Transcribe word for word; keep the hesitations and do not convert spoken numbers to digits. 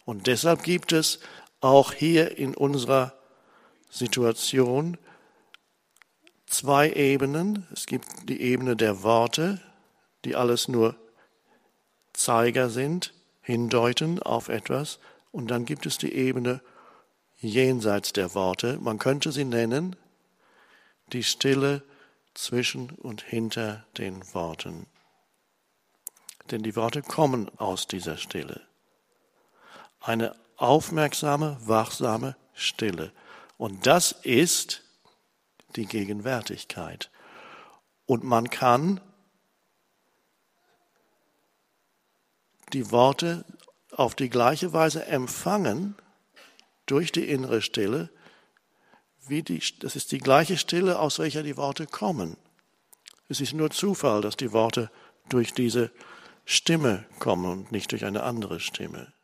Und deshalb gibt es auch hier in unserer Situation zwei Ebenen. Es gibt die Ebene der Worte, die alles nur Zeiger sind, hindeuten auf etwas. Und dann gibt es die Ebene jenseits der Worte. Man könnte sie nennen, die Stille zwischen und hinter den Worten. Denn die Worte kommen aus dieser Stille. Eine aufmerksame, wachsame Stille. Und das ist die Gegenwärtigkeit. Und man kann die Worte auf die gleiche Weise empfangen durch die innere Stille, wie die, das ist die gleiche Stille, aus welcher die Worte kommen. Es ist nur Zufall, dass die Worte durch diese Stimme kommen und nicht durch eine andere Stimme.